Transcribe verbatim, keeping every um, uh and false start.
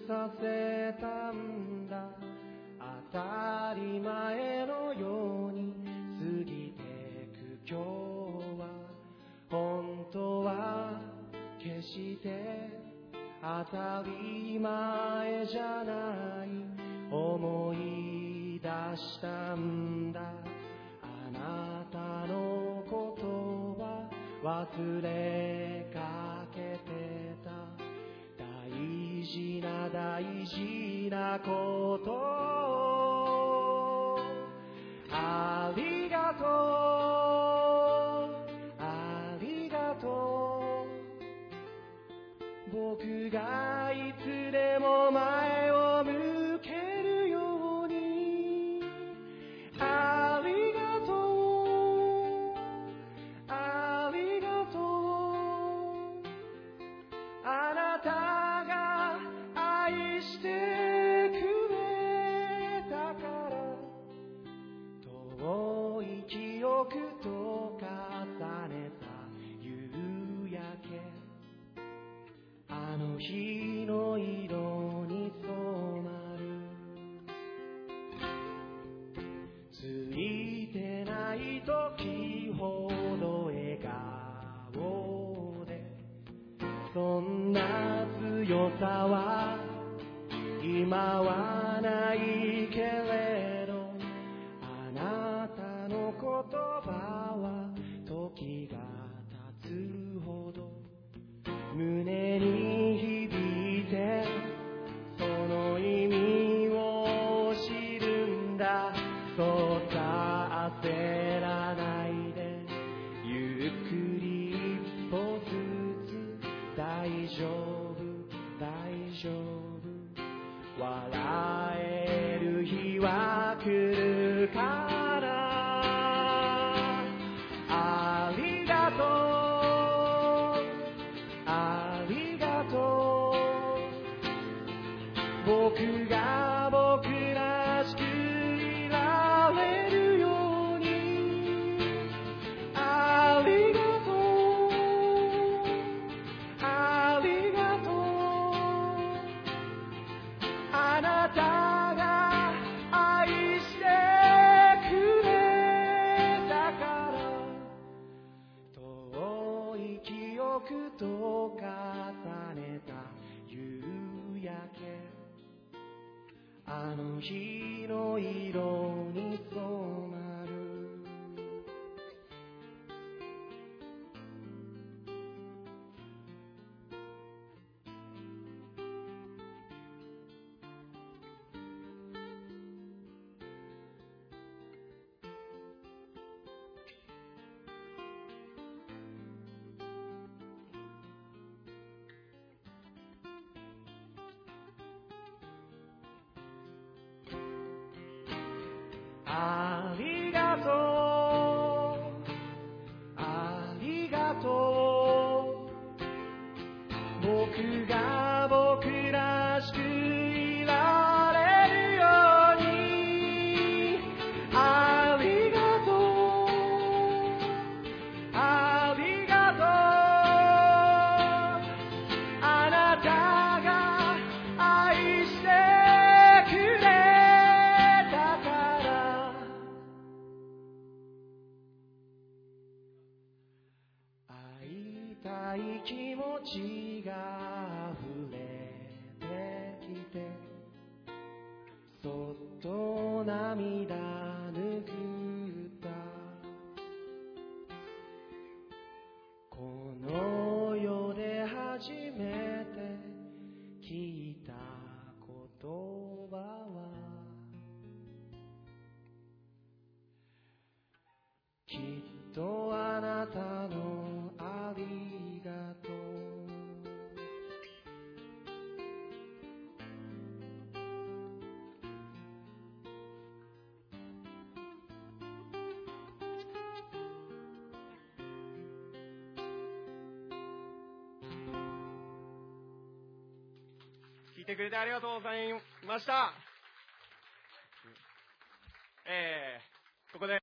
させたんだ。当たり前のように過ぎてく今日は、本当は決して当たり前じゃない。思い出したんだ。あなたのことは忘れかけてた。大事な大事なことをありがとう、ありがとう。僕がいつでも前を向けるように。ありがとう、ありがとう。あなたが愛してくれたから、遠い記憶と重ねた夕焼け、あの日の色に染まる。ついてない時ほど笑顔で、そんな強さは今はないけれど、あなたの言葉は時が経つほど胸に響いて、その意味を知るんだ。そうさ焦らないで、ゆっくり一歩ずつ。大丈夫大丈夫、笑える日は来るから。ありがとう、ありがとう。僕が僕らしくいられるように。ありがとう、ありがとう。あなたが愛してくれたから、遠い記憶と重ねた夕焼け、あの日の色に染まる。ありがとう、ありがとう。僕が僕らしくいられるように。ありがとう、ありがとう。あなたが愛してくれたから。会いたい気持ちが溢れてきて、そっと涙拭った。この世で初めて聞いた言葉は、きっとあなたのありがとう。聞いてくれてありがとうございました。えー、ここで